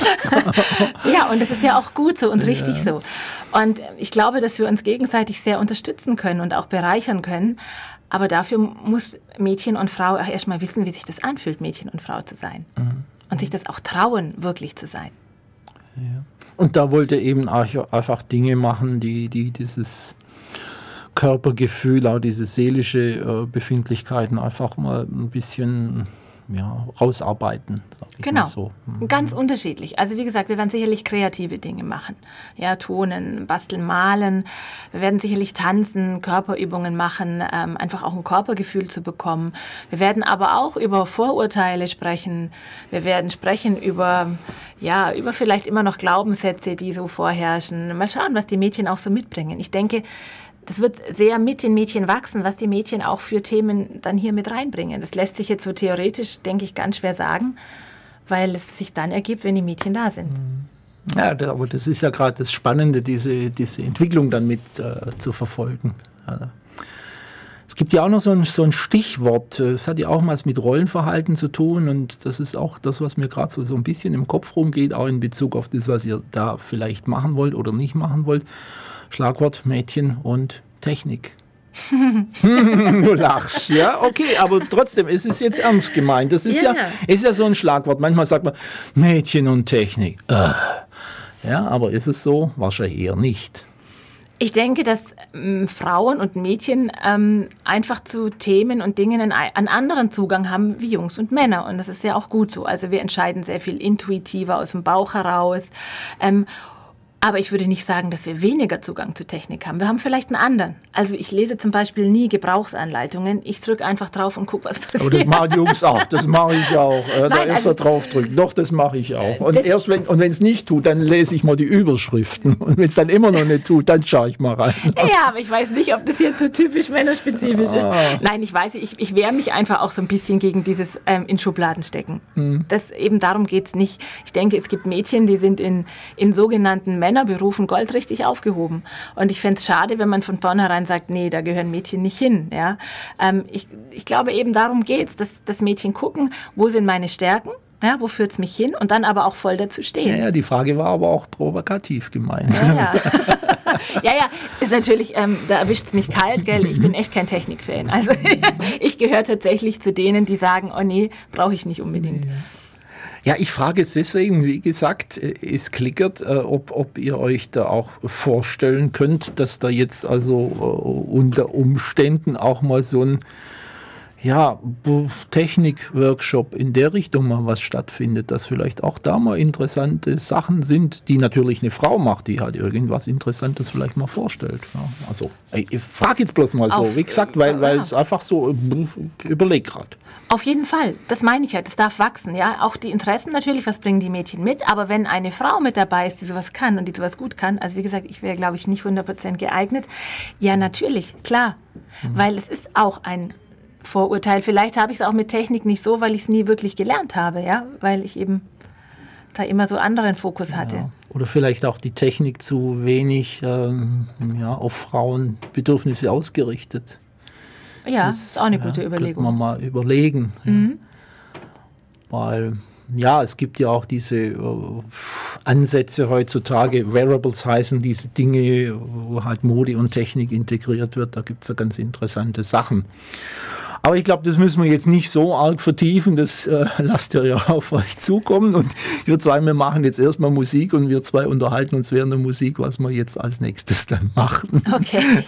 Ja, und das ist ja auch gut so und richtig so. Und ich glaube, dass wir uns gegenseitig sehr unterstützen können und auch bereichern können. Aber dafür muss Mädchen und Frau auch erst mal wissen, wie sich das anfühlt, Mädchen und Frau zu sein. Mhm. Und sich das auch trauen, wirklich zu sein. Ja. Und da wollte eben einfach Dinge machen, die dieses Körpergefühl, auch diese seelische Befindlichkeiten einfach mal ein bisschen rausarbeiten. Sag ich genau, mal so. Ganz unterschiedlich. Also wie gesagt, wir werden sicherlich kreative Dinge machen. Ja, tonen, basteln, malen. Wir werden sicherlich tanzen, Körperübungen machen, einfach auch ein Körpergefühl zu bekommen. Wir werden aber auch über Vorurteile sprechen. Wir werden sprechen über vielleicht immer noch Glaubenssätze, die so vorherrschen. Mal schauen, was die Mädchen auch so mitbringen. Ich denke, das wird sehr mit den Mädchen wachsen, was die Mädchen auch für Themen dann hier mit reinbringen. Das lässt sich jetzt so theoretisch, denke ich, ganz schwer sagen, weil es sich dann ergibt, wenn die Mädchen da sind. Ja, aber das ist ja gerade das Spannende, diese Entwicklung dann mit zu verfolgen. Ja. Es gibt ja auch noch so ein Stichwort, es hat ja auch mal mit Rollenverhalten zu tun und das ist auch das, was mir gerade so ein bisschen im Kopf rumgeht, auch in Bezug auf das, was ihr da vielleicht machen wollt oder nicht machen wollt. Schlagwort Mädchen und Technik. Du lachst, ja, okay, aber trotzdem, es ist jetzt ernst gemeint. Das ist ja so ein Schlagwort. Manchmal sagt man Mädchen und Technik. Ja, aber ist es so? Wahrscheinlich eher nicht. Ich denke, dass Frauen und Mädchen einfach zu Themen und Dingen einen anderen Zugang haben wie Jungs und Männer. Und das ist ja auch gut so. Also wir entscheiden sehr viel intuitiver aus dem Bauch heraus. Aber ich würde nicht sagen, dass wir weniger Zugang zu Technik haben. Wir haben vielleicht einen anderen. Also ich lese zum Beispiel nie Gebrauchsanleitungen. Ich drücke einfach drauf und gucke, was passiert. Aber das machen die Jungs auch. Das mache ich auch. Da erst drauf drücken. Doch, das mache ich auch. Und wenn es nicht tut, dann lese ich mal die Überschriften. Und wenn es dann immer noch nicht tut, dann schaue ich mal rein. Ja, aber ich weiß nicht, ob das jetzt so typisch männerspezifisch ist. Nein, ich weiß, ich wehre mich einfach auch so ein bisschen gegen dieses in Schubladen stecken. Eben darum geht es nicht. Ich denke, es gibt Mädchen, die sind in sogenannten Männerberufen goldrichtig aufgehoben. Und ich fände es schade, wenn man von vornherein sagt, nee, da gehören Mädchen nicht hin. Ja? Ich glaube, eben darum geht es, dass Mädchen gucken, wo sind meine Stärken, ja, wo führt es mich hin und dann aber auch voll dazu stehen. Ja, die Frage war aber auch provokativ gemeint. Ja, ist natürlich, da erwischt es mich kalt, gell? Ich bin echt kein Technikfan. Also ich gehöre tatsächlich zu denen, die sagen, oh nee, brauche ich nicht unbedingt. Ja, ich frage jetzt deswegen, wie gesagt, es klickert, ob ihr euch da auch vorstellen könnt, dass da jetzt also unter Umständen auch mal so ein Technik-Workshop in der Richtung mal was stattfindet, dass vielleicht auch da mal interessante Sachen sind, die natürlich eine Frau macht, die halt irgendwas Interessantes vielleicht mal vorstellt. Ja, also ich frage jetzt bloß mal so, wie gesagt, weil es einfach so, überleg gerade. Auf jeden Fall, das meine ich ja, das darf wachsen, ja, auch die Interessen natürlich, was bringen die Mädchen mit, aber wenn eine Frau mit dabei ist, die sowas kann und die sowas gut kann, also wie gesagt, ich wäre, glaube ich, nicht 100% geeignet, ja, natürlich, klar, weil es ist auch ein Vorurteil, vielleicht habe ich es auch mit Technik nicht so, weil ich es nie wirklich gelernt habe, ja, weil ich eben da immer so anderen Fokus hatte. Ja. Oder vielleicht auch die Technik zu wenig auf Frauenbedürfnisse ausgerichtet. Ja, das ist auch eine gute Überlegung. Könnte man mal überlegen. Mhm. Weil, es gibt ja auch diese Ansätze heutzutage, Wearables heißen diese Dinge, wo halt Mode und Technik integriert wird. Da gibt es ja ganz interessante Sachen. Aber ich glaube, das müssen wir jetzt nicht so arg vertiefen. Das lasst ihr ja auf euch zukommen. Und ich würde sagen, wir machen jetzt erstmal Musik und wir zwei unterhalten uns während der Musik, was wir jetzt als nächstes dann machen. Okay.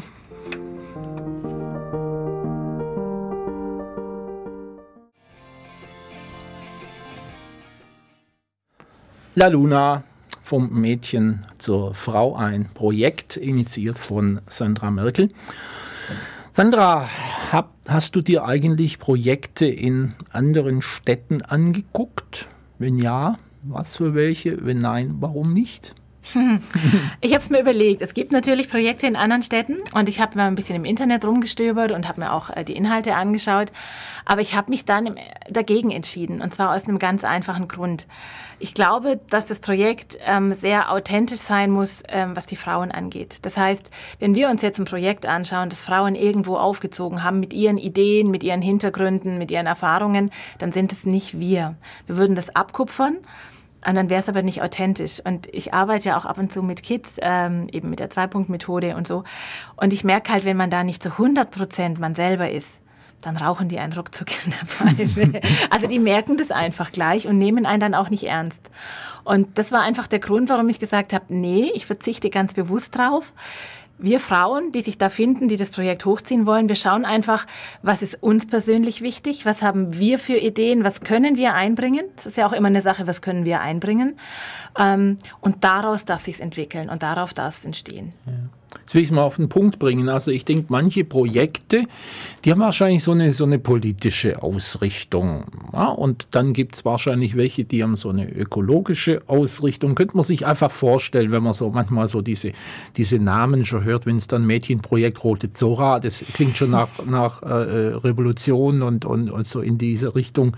La Luna, vom Mädchen zur Frau, ein Projekt initiiert von Sandra Merkel. Sandra, hast du dir eigentlich Projekte in anderen Städten angeguckt? Wenn ja, was für welche? Wenn nein, warum nicht? Ich habe es mir überlegt. Es gibt natürlich Projekte in anderen Städten und ich habe mal ein bisschen im Internet rumgestöbert und habe mir auch die Inhalte angeschaut. Aber ich habe mich dann dagegen entschieden und zwar aus einem ganz einfachen Grund. Ich glaube, dass das Projekt sehr authentisch sein muss, was die Frauen angeht. Das heißt, wenn wir uns jetzt ein Projekt anschauen, das Frauen irgendwo aufgezogen haben mit ihren Ideen, mit ihren Hintergründen, mit ihren Erfahrungen, dann sind es nicht wir. Wir würden das abkupfern. Und dann wäre es aber nicht authentisch. Und ich arbeite ja auch ab und zu mit Kids, eben mit der 2-Punkt-Methode und so. Und ich merke halt, wenn man da nicht zu 100% man selber ist, dann rauchen die einen ruckzuck in der Pfeife. Also die merken das einfach gleich und nehmen einen dann auch nicht ernst. Und das war einfach der Grund, warum ich gesagt habe, nee, ich verzichte ganz bewusst drauf. Wir Frauen, die sich da finden, die das Projekt hochziehen wollen, wir schauen einfach, was ist uns persönlich wichtig, was haben wir für Ideen, was können wir einbringen. Das ist ja auch immer eine Sache, was können wir einbringen. Und daraus darf sich's entwickeln und darauf darf es entstehen. Ja. Jetzt will ich es mal auf den Punkt bringen. Also ich denke, manche Projekte, die haben wahrscheinlich so eine politische Ausrichtung. Ja? Und dann gibt es wahrscheinlich welche, die haben so eine ökologische Ausrichtung. Könnte man sich einfach vorstellen, wenn man so manchmal so diese Namen schon hört, wenn es dann Mädchenprojekt Rote Zora, das klingt schon nach Revolution und so in diese Richtung.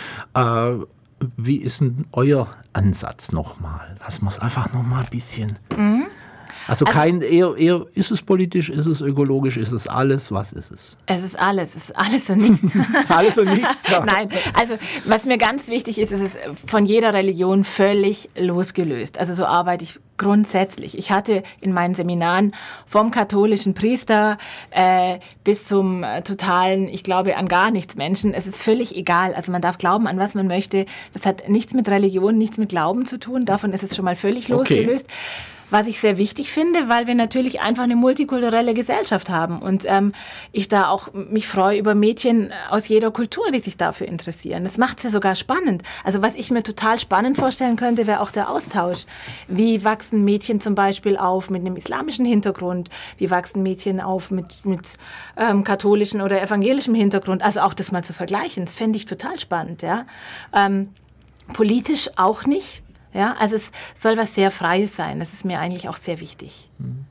Wie ist denn euer Ansatz nochmal? Lassen wir es einfach nochmal ein bisschen... Also eher ist es politisch, ist es ökologisch, ist es alles, was ist es? Es ist alles und nichts. Alles und nichts? Ja. Nein, also was mir ganz wichtig ist, es ist von jeder Religion völlig losgelöst. Also so arbeite ich grundsätzlich. Ich hatte in meinen Seminaren vom katholischen Priester bis zum totalen, ich glaube an gar nichts Menschen. Es ist völlig egal. Also man darf glauben, an was man möchte. Das hat nichts mit Religion, nichts mit Glauben zu tun. Davon ist es schon mal völlig losgelöst. Was ich sehr wichtig finde, weil wir natürlich einfach eine multikulturelle Gesellschaft haben und ich da auch mich freue über Mädchen aus jeder Kultur, die sich dafür interessieren. Das macht es ja sogar spannend. Also was ich mir total spannend vorstellen könnte, wäre auch der Austausch. Wie wachsen Mädchen zum Beispiel auf mit einem islamischen Hintergrund? Wie wachsen Mädchen auf mit katholischen oder evangelischem Hintergrund? Also auch das mal zu vergleichen, das fände ich total spannend. Ja? Politisch auch nicht. Ja, also es soll was sehr Freies sein. Das ist mir eigentlich auch sehr wichtig.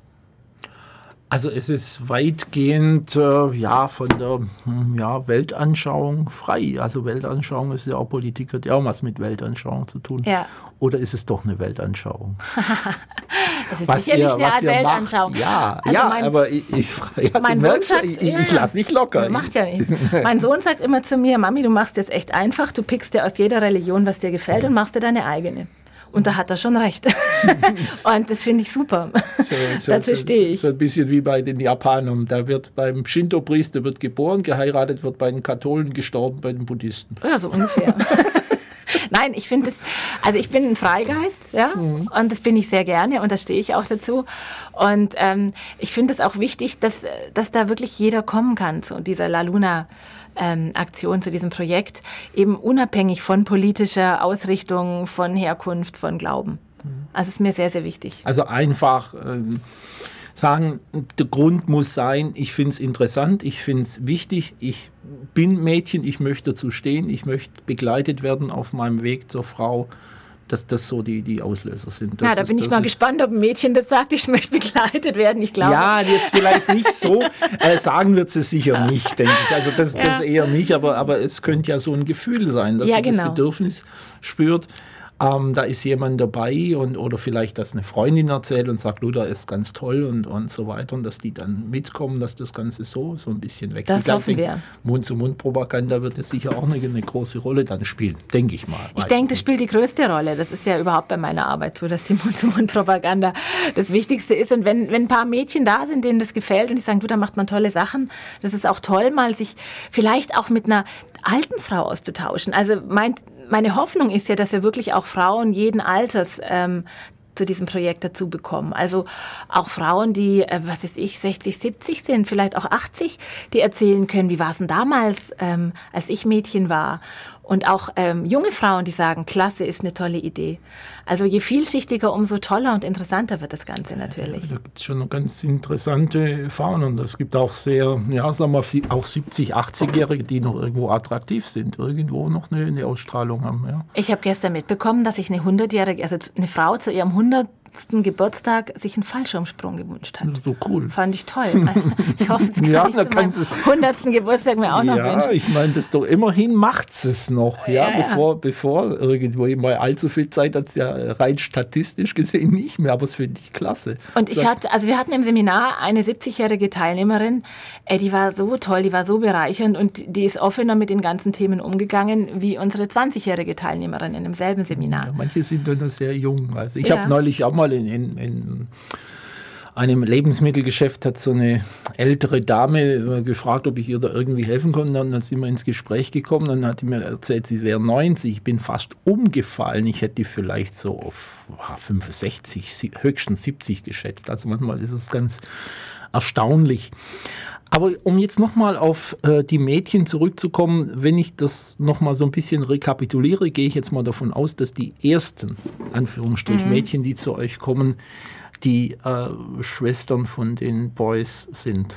Also es ist weitgehend von der Weltanschauung frei. Also Weltanschauung ist ja auch Politik, hat ja auch was mit Weltanschauung zu tun. Ja. Oder ist es doch eine Weltanschauung? Das ist sicherlich eine Art Weltanschauung. Ja, also aber ich lasse nicht locker. Macht ja nichts. Mein Sohn sagt immer zu mir, Mami, du machst jetzt echt einfach, du pickst dir aus jeder Religion, was dir gefällt und machst dir deine eigene. Und da hat er schon recht. Und das finde ich super. Dazu stehe ich. So ein bisschen wie bei den Japanern. Da wird beim Shinto-Priester wird geboren, geheiratet wird bei den Katholen, gestorben bei den Buddhisten. Ja, so ungefähr. Nein, ich finde es, also ich bin ein Freigeist, ja, und das bin ich sehr gerne und da stehe ich auch dazu. Und ich finde es auch wichtig, dass da wirklich jeder kommen kann zu dieser La Luna Aktion, zu diesem Projekt, eben unabhängig von politischer Ausrichtung, von Herkunft, von Glauben. Also es ist mir sehr, sehr wichtig. Also einfach sagen, der Grund muss sein, ich finde es interessant, ich finde es wichtig, ich bin Mädchen, ich möchte dazu stehen, ich möchte begleitet werden auf meinem Weg zur Frau, dass das so die Auslöser sind. Ja, da bin ich mal gespannt, ob ein Mädchen das sagt, ich möchte begleitet werden, ich glaube. Ja, jetzt vielleicht nicht so, sagen wird sie sicher nicht, denke ich. Also das eher nicht, aber es könnte ja so ein Gefühl sein, dass sie das Bedürfnis spürt. Da ist jemand dabei oder vielleicht, dass eine Freundin erzählt und sagt, Luther ist ganz toll und so weiter und dass die dann mitkommen, dass das Ganze so ein bisschen wächst. Das hoffen wir. Mund-zu-Mund-Propaganda wird ja sicher auch eine große Rolle dann spielen, denke ich mal. Ich denke, das spielt die größte Rolle. Das ist ja überhaupt bei meiner Arbeit so, dass die Mund-zu-Mund-Propaganda das Wichtigste ist. Und wenn ein paar Mädchen da sind, denen das gefällt und die sagen, du, da macht man tolle Sachen, das ist auch toll, mal sich vielleicht auch mit einer alten Frau auszutauschen. Also meine Hoffnung ist ja, dass wir wirklich auch Frauen jeden Alters zu diesem Projekt dazu bekommen. Also auch Frauen, die, 60, 70 sind, vielleicht auch 80, die erzählen können, wie war es denn damals, als ich Mädchen war. Und auch junge Frauen, die sagen, klasse, ist eine tolle Idee. Also je vielschichtiger, umso toller und interessanter wird das Ganze natürlich. Da gibt es schon ganz interessante Frauen und es gibt auch sehr, sagen wir auch 70-, 80-Jährige, die noch irgendwo attraktiv sind, irgendwo noch eine Ausstrahlung haben. Ja. Ich habe gestern mitbekommen, dass sich eine 100-Jährige, also eine Frau zu ihrem 100. Geburtstag sich einen Fallschirmsprung gewünscht hat. So cool. Fand ich toll. Ich hoffe, es kann ich zu meinem 100. Geburtstag mir auch noch wünschen. Ja, ich meine, das doch immerhin macht es noch, bevor irgendwo mal allzu viel Zeit hat es ja rein statistisch gesehen nicht mehr, aber es finde ich klasse. Und wir hatten im Seminar eine 70-jährige Teilnehmerin, die war so toll, die war so bereichernd und die ist offener mit den ganzen Themen umgegangen wie unsere 20-jährige Teilnehmerin in demselben Seminar. Ja, manche sind dann sehr jung. Also ich habe neulich auch mal in einem Lebensmittelgeschäft hat so eine ältere Dame gefragt, ob ich ihr da irgendwie helfen konnte. Und dann sind wir ins Gespräch gekommen und dann hat sie mir erzählt, sie wäre 90. Ich bin fast umgefallen. Ich hätte die vielleicht so auf 65, höchstens 70 geschätzt. Also manchmal ist es ganz erstaunlich. Aber um jetzt nochmal auf die Mädchen zurückzukommen, wenn ich das nochmal so ein bisschen rekapituliere, gehe ich jetzt mal davon aus, dass die ersten, Anführungsstrich, Mädchen, die zu euch kommen, die Schwestern von den Boys sind.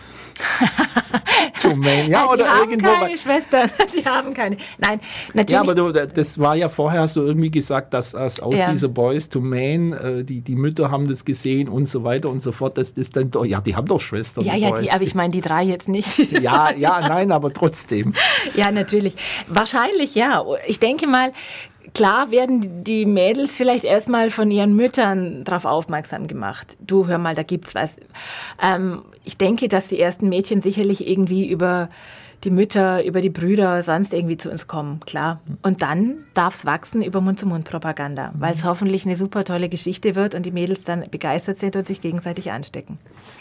Ja, oder haben irgendwo keine Schwestern, die haben keine. Nein, natürlich. Ja, aber das war ja vorher, hast du irgendwie gesagt, dass aus dieser Boys to Men, die Mütter haben das gesehen und so weiter und so fort, dass das dann doch, die haben doch Schwestern. Ja, aber ich meine die 3 jetzt nicht. Nein, aber trotzdem. Ja, natürlich. Wahrscheinlich, ja. Ich denke mal, klar werden die Mädels vielleicht erstmal von ihren Müttern darauf aufmerksam gemacht. Du, hör mal, da gibt's was. Ich denke, dass die ersten Mädchen sicherlich irgendwie über die Mütter, über die Brüder, sonst irgendwie zu uns kommen, klar. Und dann darf es wachsen über Mund-zu-Mund-Propaganda, weil es hoffentlich eine super tolle Geschichte wird und die Mädels dann begeistert sind und sich gegenseitig anstecken.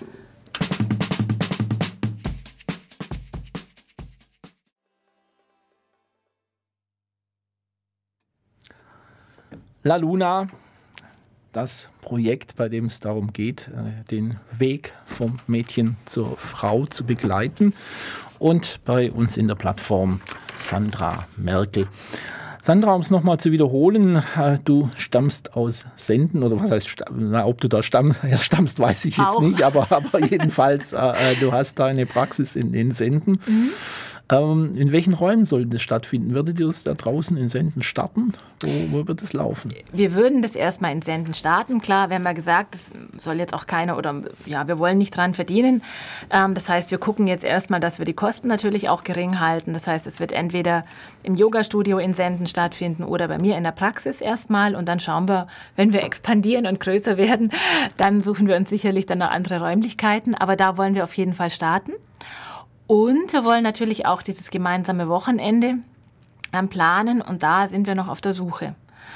La Luna, das Projekt, bei dem es darum geht, den Weg vom Mädchen zur Frau zu begleiten. Und bei uns in der Plattform Sandra Merkel. Sandra, um es nochmal zu wiederholen, du stammst aus Senden, oder was heißt, ob du da stammst, weiß ich jetzt nicht, aber jedenfalls, du hast da eine Praxis in den Senden. In welchen Räumen soll das stattfinden? Würdet ihr das da draußen in Senden starten? Wo wird es laufen? Wir würden das erstmal in Senden starten. Klar, wir haben ja gesagt, das soll jetzt auch keiner wir wollen nicht dran verdienen. Das heißt, wir gucken jetzt erstmal, dass wir die Kosten natürlich auch gering halten. Das heißt, es wird entweder im Yoga-Studio in Senden stattfinden oder bei mir in der Praxis erstmal. Und dann schauen wir, wenn wir expandieren und größer werden, dann suchen wir uns sicherlich dann noch andere Räumlichkeiten. Aber da wollen wir auf jeden Fall starten. Und wir wollen natürlich auch dieses gemeinsame Wochenende planen und da sind wir noch auf der Suche.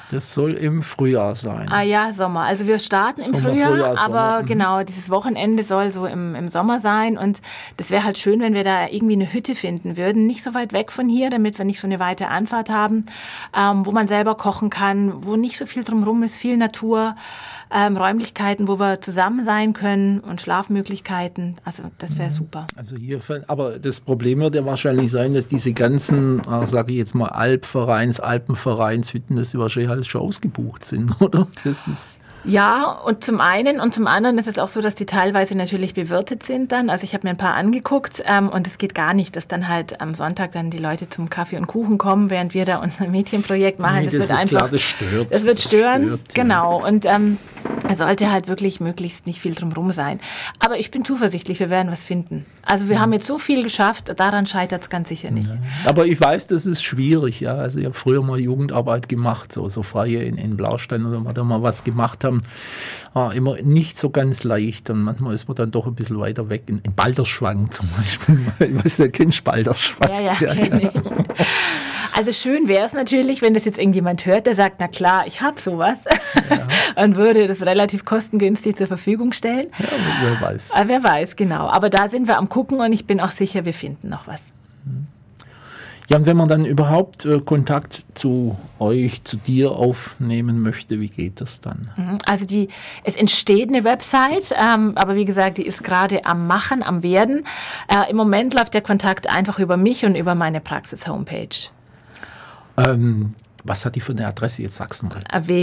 Das soll im Frühjahr sein. Ah ja, Sommer. Also wir starten im Frühjahr, aber genau, dieses Wochenende soll so im Sommer sein. Und das wäre halt schön, wenn wir da irgendwie eine Hütte finden würden. Nicht so weit weg von hier, damit wir nicht so eine weite Anfahrt haben, wo man selber kochen kann, wo nicht so viel drumherum ist, viel Natur. Räumlichkeiten, wo wir zusammen sein können und Schlafmöglichkeiten. Also das wäre super. Also hier, aber das Problem wird ja wahrscheinlich sein, dass diese ganzen, sage ich jetzt mal, Alpenvereinshütten, dass sie wahrscheinlich alles schon ausgebucht sind, oder? Das ist ja, und zum einen und zum anderen ist es auch so, dass die teilweise natürlich bewirtet sind dann. Also ich habe mir ein paar angeguckt und es geht gar nicht, dass dann halt am Sonntag dann die Leute zum Kaffee und Kuchen kommen, während wir da unser Mädchenprojekt machen. Nee, das wird einfach klar, das stört. Das wird stören, genau. Und es sollte halt wirklich möglichst nicht viel drumherum sein. Aber ich bin zuversichtlich, wir werden was finden. Also wir haben jetzt so viel geschafft, daran scheitert es ganz sicher nicht. Ja. Aber ich weiß, das ist schwierig. Ja. Also ich habe früher mal Jugendarbeit gemacht, so Freie in Blaustein oder wir da mal was gemacht haben. Immer nicht so ganz leicht und manchmal ist man dann doch ein bisschen weiter weg. In Balderschwang zum Beispiel. Ich weiß, du kennst Balderschwang. Ja, kenne ich. Also schön wäre es natürlich, wenn das jetzt irgendjemand hört, der sagt, na klar, ich habe sowas und würde das relativ kostengünstig zur Verfügung stellen. Ja, wer weiß. Wer weiß, genau. Aber da sind wir am Gucken und ich bin auch sicher, wir finden noch was. Ja, und wenn man dann überhaupt Kontakt zu euch, zu dir aufnehmen möchte, wie geht das dann? Also es entsteht eine Website, aber wie gesagt, die ist gerade am Machen, am Werden. Im Moment läuft der Kontakt einfach über mich und über meine Praxis-Homepage. Was hat die für eine Adresse? Jetzt sag's mal.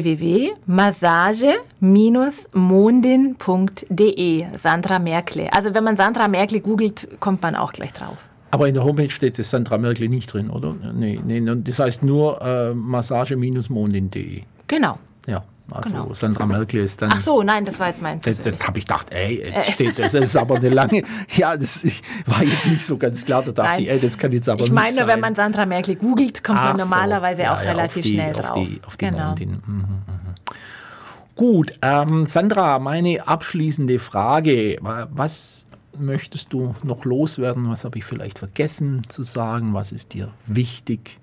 www.massage-mondin.de Sandra Merkle. Also wenn man Sandra Merkle googelt, kommt man auch gleich drauf. Aber in der Homepage steht das Sandra Merkle nicht drin, oder? Nee, das heißt nur massage-mondin.de. Genau. Ja, also genau. Sandra Merkle ist dann... Ach so, nein, das war jetzt mein Das habe ich gedacht, jetzt steht das ist aber eine lange... Ja, das war jetzt nicht so ganz klar, da dachte ich, das kann jetzt aber nicht sein. Ich meine, wenn man Sandra Merkle googelt, kommt man normalerweise auch relativ schnell drauf. Auf die Mondin. Gut, Sandra, meine abschließende Frage, was möchtest du noch loswerden? Was habe ich vielleicht vergessen zu sagen? Was ist dir wichtig?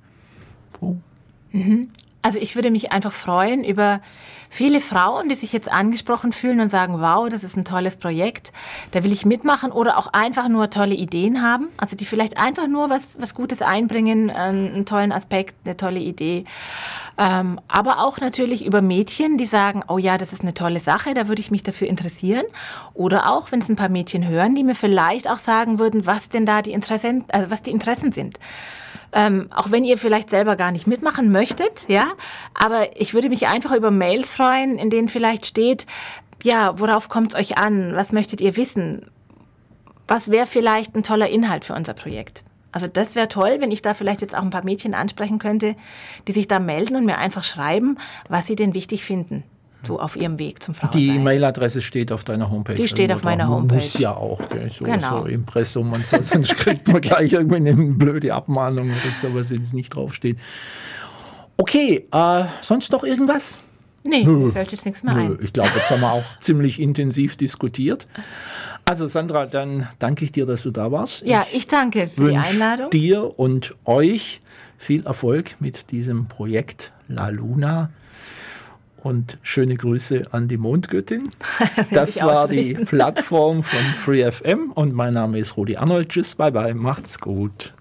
Also ich würde mich einfach freuen über viele Frauen, die sich jetzt angesprochen fühlen und sagen, wow, das ist ein tolles Projekt, da will ich mitmachen oder auch einfach nur tolle Ideen haben, also die vielleicht einfach nur was Gutes einbringen, einen tollen Aspekt, eine tolle Idee. Aber auch natürlich über Mädchen, die sagen, oh ja, das ist eine tolle Sache, da würde ich mich dafür interessieren. Oder auch, wenn es ein paar Mädchen hören, die mir vielleicht auch sagen würden, was denn da was die Interessen sind. Auch wenn ihr vielleicht selber gar nicht mitmachen möchtet, ja, aber ich würde mich einfach über Mails freuen, in denen vielleicht steht, ja, worauf kommt es euch an? Was möchtet ihr wissen? Was wäre vielleicht ein toller Inhalt für unser Projekt? Also das wäre toll, wenn ich da vielleicht jetzt auch ein paar Mädchen ansprechen könnte, die sich da melden und mir einfach schreiben, was sie denn wichtig finden, so auf ihrem Weg zum Frausein. Die Mailadresse steht auf deiner Homepage. Die steht auf meiner Homepage. Muss ja auch, gell? So genau. Impressum und so, sonst kriegt man gleich irgendwie eine blöde Abmahnung oder sowas, wenn es nicht draufsteht. Okay, sonst noch irgendwas? Nee, mir fällt jetzt nichts mehr ein. Ich glaube, jetzt haben wir auch ziemlich intensiv diskutiert. Also Sandra, dann danke ich dir, dass du da warst. Ja, ich danke für die Einladung. Dir und euch viel Erfolg mit diesem Projekt La Luna und schöne Grüße an die Mondgöttin. Das war die Plattform von FreeFM und mein Name ist Rudi Arnold. Tschüss, bye bye, macht's gut.